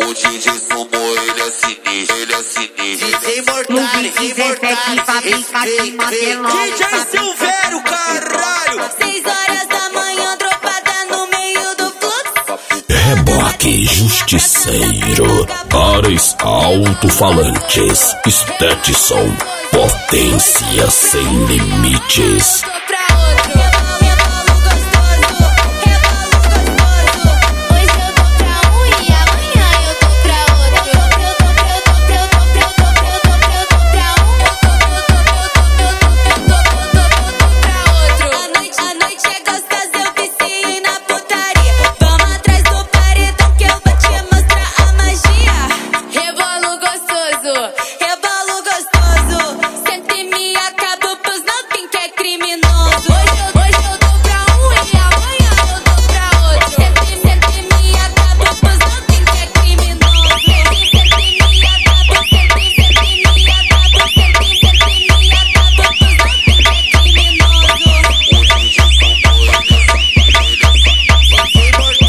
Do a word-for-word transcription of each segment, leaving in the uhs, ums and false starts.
O D J Sumo, ele é sinistro, ele é sinistro. D J Mortari, D J Mortari, D J Silvério, caralho. Seis horas da manhã, dropada no meio do fluxo. Reboque Justiceiro, Ares Alto-Falantes, Stetson, potência sem limites.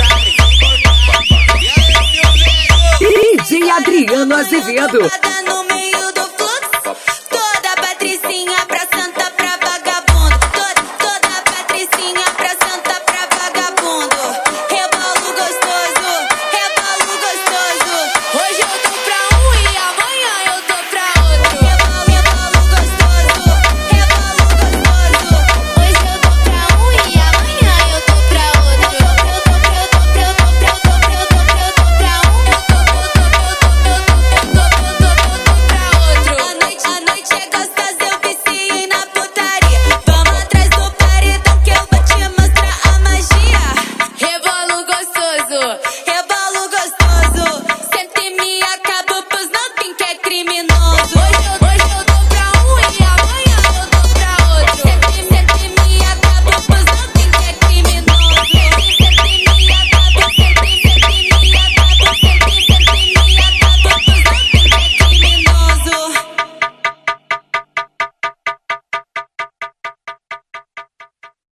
Adriano Azevedo.